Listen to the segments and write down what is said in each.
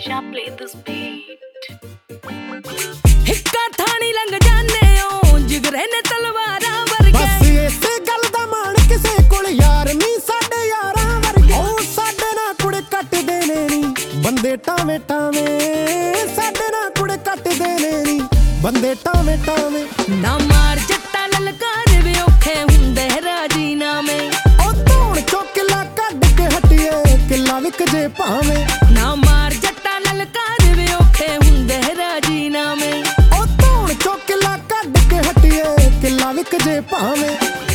Shall play this beat. हिक्का थानी लंघ जाने ओ जिगरे ने तलवारां वर्गे बस इसे गल दा मान किसे कोल यार नी साडे यारां वर्गे ओ साडे ना कुड़े कट देने नी बंदे टावे टावे साडे ना कुड़े कट देने नी बंदे टावे टावे ना मार जट्टा ललकार वे औखे हुंदे राजीनामे ओ धौण चो किला कढ के हटिए किला विक जे भावे ना मार जट्टा ललकार वे औखे हुंदे राजीनामे ओ धौण चो किला कढ के हटिए किला विक जे भावे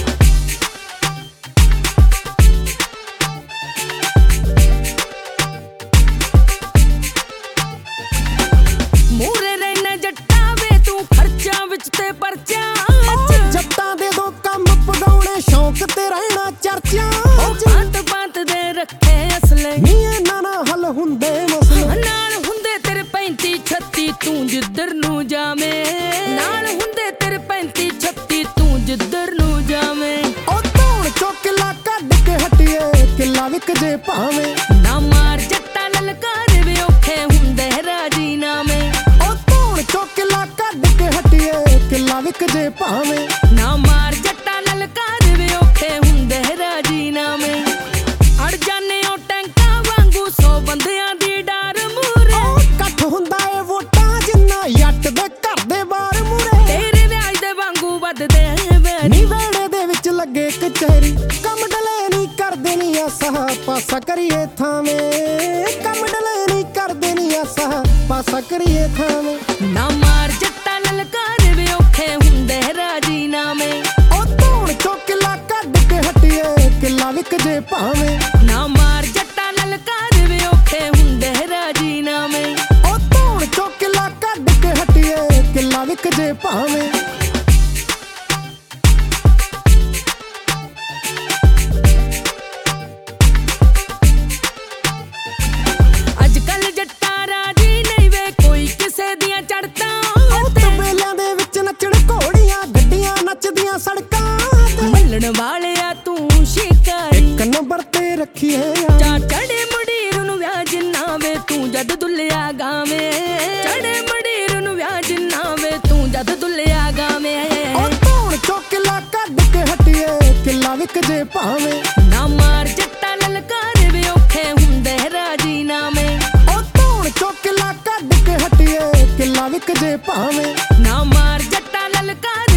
मूरे रहना जट्टा वे तू खर्चा विच ते परचा जट्टां दे दो कम पगाउणे शौक ते रहना चर्चा बात बात दे रखे असले नी इन्हां ना हल हुंदे मसले नाल हुंदे तेरे 35 36 तू जिधर नू जावे नाल हुंदे तेरे 35 36 तू जिधर नू जावे ओ धौण चो किला कढ के हटिए किला विक जे भावे ना मार जट्टा ललकार वे औखे हुंदे राजीनामे ओ धौण चो किला कढ के हटिए किला विक जे भावे ना मार जट्टा ललकार वे औखे हुंदे राजीनामे अड़ जाने ओ टैंका वांगू 100 बंदियां दी डार मूरे ਕੱਠ ਹੁੰਦਾ ਏ ਵੋਟਾਂ ਜਿੰਨਾ ਯੱਟ ਦੇ ਘਰ ਦੇ ਬਾਹਰ ਮੂਰੇ तेरे व्याज दे वांगू वधदे वैरी ਨੀ ਵੇੜੇ ਦੇ ਵਿੱਚ ਲੱਗੇ ਕਚਹਿਰੀ ਕੰਮ ਡਲੇ ਨਹੀਂ ਕਰਦੇ ਨਹੀਂ ਆਸਾ ਪਾਸਾ ਕਰੀਏ ਥਾਵੇਂ ਕੰਮ ਡਲੇ ਨਹੀਂ ਕਰਦੇ ਨਹੀਂ ਆਸਾ ਪਾਸਾ ਕਰੀਏ ਥਾਵੇਂ ਨਾ ਮਾਰ ਜੱਟਾ ਲਲਕਾਰ ਵੇ ਔਖੇ ਹੁੰਦੇ ਰਾਜੀਨਾਮੇ ਉਹ ਧੌਣ ਚੋ ਕਿਲਾ ਕੱਢ ਕੇ ਹਟੀਏ ਕਿਲਾ ਵਿਕ ਜੇ ਭਾਵੇਂ ਨਾ ਮਾਰ ਜੱਟਾ ਲਲਕਾਰ ਵੇ ਔਖੇ ਹੁੰਦੇ ਰਾਜੀਨਾਮੇ ਉਹ ਧੌਣ ਚੋ ਕਿਲਾ ਕੱਢ ਕੇ ਹਟੀਏ ਕਿਲਾ ਵਿਕ ਜੇ ਭਾਵੇਂ ਅੱਜ ਕੱਲ ਜੱਟਾ ਰਾਜੀ ਨਹੀਂ ਵੇ ਕੋਈ ਕਿਸੇ ਦੀਆਂ ਚੜਤਾਂ ਤੇ ਮੇਲਿਆਂ ਦੇ ਵਿੱਚ ਨੱਚਣ ਘੋੜੀਆਂ ਗੱਡੀਆਂ ਨੱਚਦੀਆਂ ਸੜਕਾਂ ਤੇ ਮੱਲਣ ਵਾਲਿਆ ਤੂੰ ਸ਼ਿਕਾਰੀ ਇੱਕ ਨੰਬਰ ਤੇ ਰੱਖੀਏ ਯਾਰ ਚਾ ਚੜੇ ਮੁੜੀਰ ਨੂੰ ਵਿਆਜ ਨਾ ਵੇ ਤੂੰ ਜਦ ਦੁੱਲਿਆ ਗਾਵੇਂ ਚੜੇ ਮੁੜੀਰ ਨੂੰ ਵਿਆਜ ਨਾ ਵੇ ਤੂੰ ਜਦ ਦੁੱਲਿਆ ਗਾਵੇਂ ਉਹ ਧੌਣ ਚੋ ਕਿਲਾ ਕੱਢ ਕੇ ਹਟੀਏ ਕਿਲਾ ਵਿਕ ਜੇ ਭਾਵੇਂ ਨਾ ਮਾਰ ਜੱਟਾ ਲਲਕਾਰ ਵੇ ਔਖੇ ਹੁੰਦੇ ਰਾਜੀਨਾਮੇ ਉਹ ਧੌਣ ਚੋ ਕਿਲਾ ਕੱਢ ਕੇ ਹਟੀਏ ਕਿਲਾ ਵਿਕ ਜੇ ਭਾਵੇਂ ਨਾ ਮਾਰ ਜੱਟਾ ਲਲਕਾਰ